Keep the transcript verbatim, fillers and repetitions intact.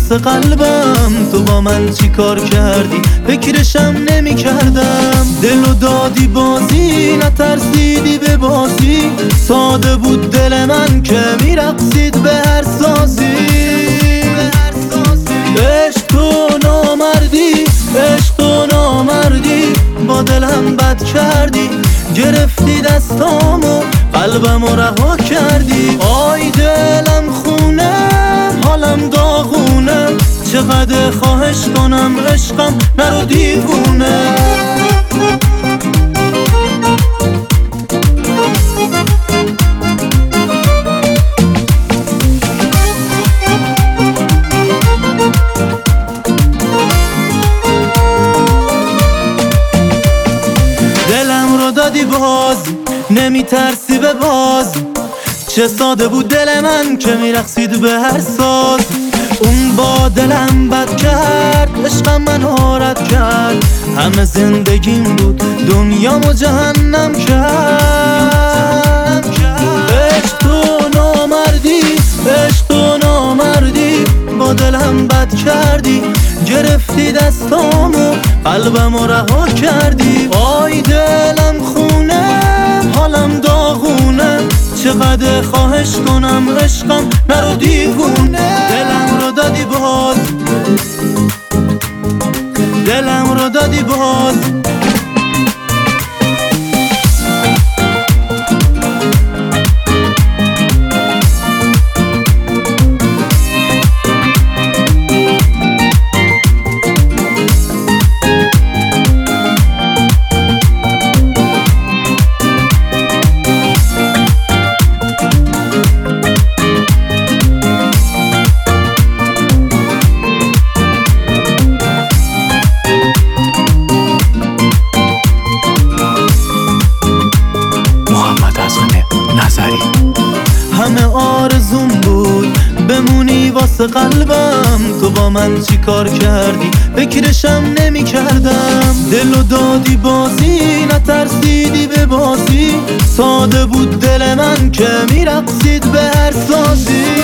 واسه قلبم تو با من چی کار کردی فکرشم نمی کردم. دلو دادی بازی نترسیدی به بازی، ساده بود دل من که میرقصید به هر سازی. عشق تو نامردی، عشق تو نامردی، با دلم بد کردی، گرفتی دستامو قلبمو رها کردی. آی دلم خونه حالم داغونه، چقدر خواهش کنم عشقم نرو دیوونه. دلم رو دادی باز نمی ترسی به باز، چه ساده بود دل من که میرقصید به هر ساز. اون با دلم بد کرد، عشقم من حارت کرد، همه زندگیم بود دنیامو جهنم کرد. عشق تو نامردی، عشق تو نامردی، با دلم بد کردی، گرفتی دستامو قلبمو رها کردی. آی دلم خونه حالم داغونه، چقدر خواهش کنم عشقم نرو دیوونه. دلم رو دادی باز، دلم رو دادی باز. همه آرزوم بود بمونی واسه قلبم، تو با من چی کار کردی فکرشم نمی کردم. دلو دادی بازی نترسیدی به بازی، ساده بود دل من که میرقصید به هر سازی.